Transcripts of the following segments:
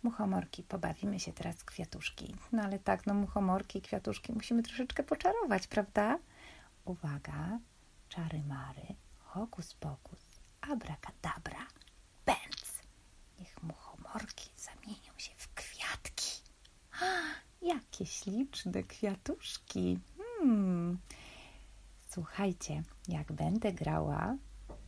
Muchomorki, pobawimy się teraz w kwiatuszki. No ale tak, muchomorki, kwiatuszki musimy troszeczkę poczarować, prawda? Uwaga, czary mary, hokus pokus, abracadabra, bęc. Niech muchomorki zamienią się w kwiatki. Jakie śliczne kwiatuszki. Słuchajcie, jak będę grała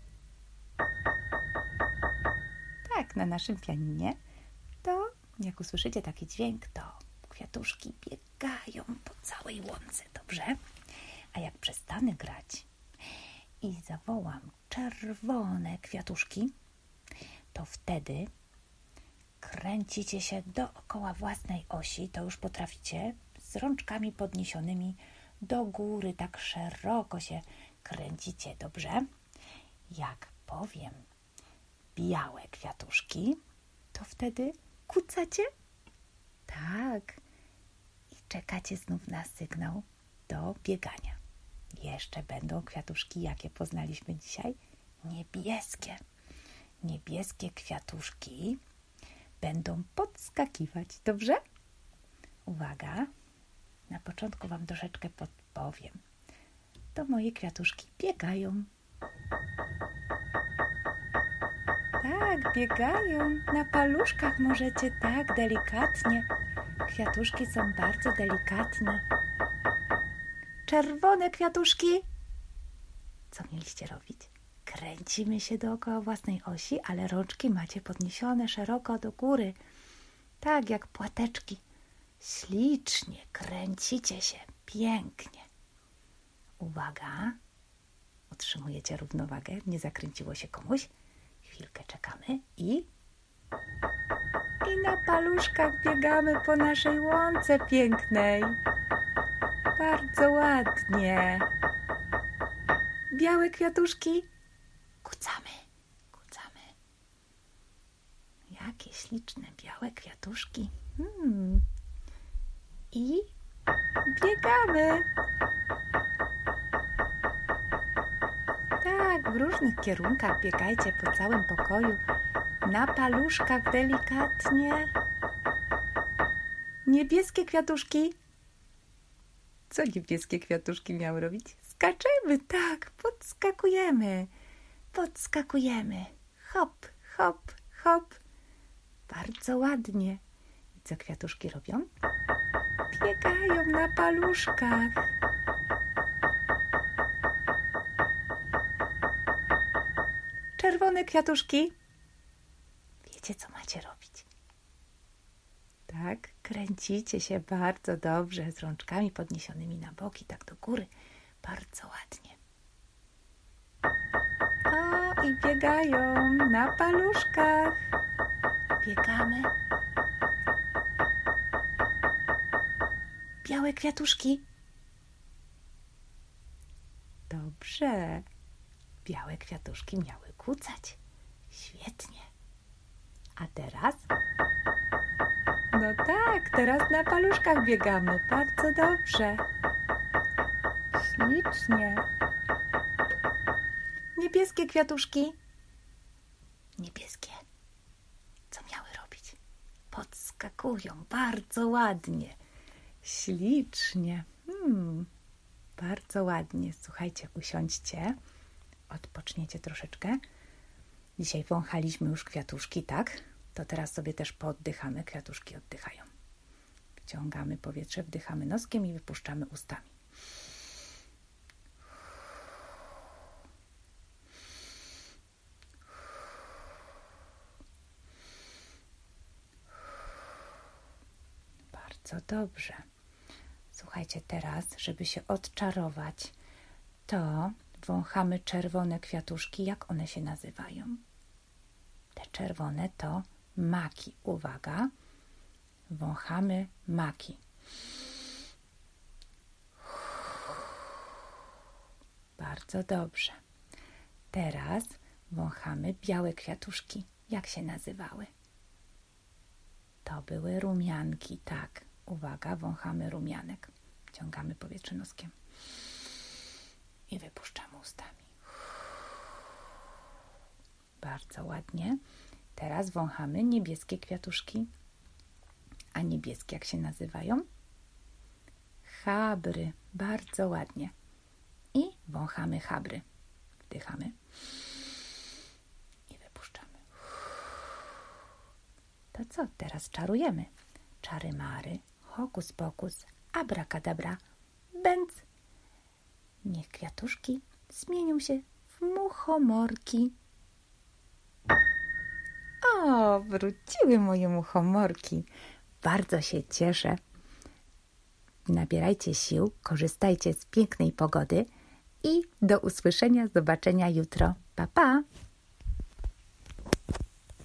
tak na naszym pianinie, to jak usłyszycie taki dźwięk, to kwiatuszki biegają po całej łące, dobrze? A jak przestanę grać i zawołam czerwone kwiatuszki, to wtedy kręcicie się dookoła własnej osi, to już potraficie, z rączkami podniesionymi do góry, tak szeroko się kręcicie, dobrze? Jak powiem białe kwiatuszki, to wtedy kucacie? Tak. I czekacie znów na sygnał do biegania. Jeszcze będą kwiatuszki, jakie poznaliśmy dzisiaj? Niebieskie. Niebieskie kwiatuszki będą podskakiwać, dobrze? Uwaga, na początku Wam troszeczkę podpowiem. To moje kwiatuszki biegają. Tak, biegają. Na paluszkach możecie tak delikatnie. Kwiatuszki są bardzo delikatne. Czerwone kwiatuszki. Co mieliście robić? Kręcimy się dookoła własnej osi, ale rączki macie podniesione szeroko do góry. Tak jak płateczki. Ślicznie kręcicie się. Pięknie. Uwaga. Utrzymujecie równowagę. Nie zakręciło się komuś. Chwilkę czekamy i na paluszkach biegamy po naszej łące pięknej. Bardzo ładnie. Białe kwiatuszki. Kucamy. Jakie śliczne białe kwiatuszki. I biegamy. Tak, w różnych kierunkach biegajcie po całym pokoju. Na paluszkach delikatnie. Niebieskie kwiatuszki. Co niebieskie kwiatuszki miały robić? Skaczemy, tak, podskakujemy. Hop, hop, hop. Bardzo ładnie. I co kwiatuszki robią? Biegają na paluszkach. Czerwone kwiatuszki. Wiecie, co macie robić? Tak, kręcicie się bardzo dobrze, z rączkami podniesionymi na boki, tak do góry. Bardzo ładnie. O, i biegają na paluszkach. Biegamy. Białe kwiatuszki. Dobrze. Białe kwiatuszki miały kucać. Świetnie. A teraz? No tak, teraz na paluszkach biegamy. Bardzo dobrze. Ślicznie. Niebieskie kwiatuszki. Niebieskie. Co miały robić? Podskakują. Bardzo ładnie. Ślicznie. Bardzo ładnie. Słuchajcie, usiądźcie. Odpoczniecie troszeczkę. Dzisiaj wąchaliśmy już kwiatuszki, tak? To teraz sobie też pooddychamy. Kwiatuszki oddychają. Wciągamy powietrze, wdychamy noskiem i wypuszczamy ustami. Bardzo dobrze. Słuchajcie, teraz, żeby się odczarować, to wąchamy czerwone kwiatuszki. Jak one się nazywają? Te czerwone to maki. Uwaga, wąchamy maki. Bardzo dobrze. Teraz wąchamy białe kwiatuszki. Jak się nazywały? To były rumianki, tak. Uwaga, wąchamy rumianek. Wciągamy powietrze noskiem i wypuszczamy ustami. Bardzo ładnie. Teraz wąchamy niebieskie kwiatuszki. A niebieskie jak się nazywają? Chabry. Bardzo ładnie. I wąchamy chabry. Wdychamy. I wypuszczamy. To co? Teraz czarujemy. Czary mary, hokus pokus, abrakadabra, bęc. Niech kwiatuszki zmienią się w muchomorki. O, wróciły moje muchomorki. Bardzo się cieszę. Nabierajcie sił, korzystajcie z pięknej pogody i do usłyszenia, zobaczenia jutro. Pa, pa!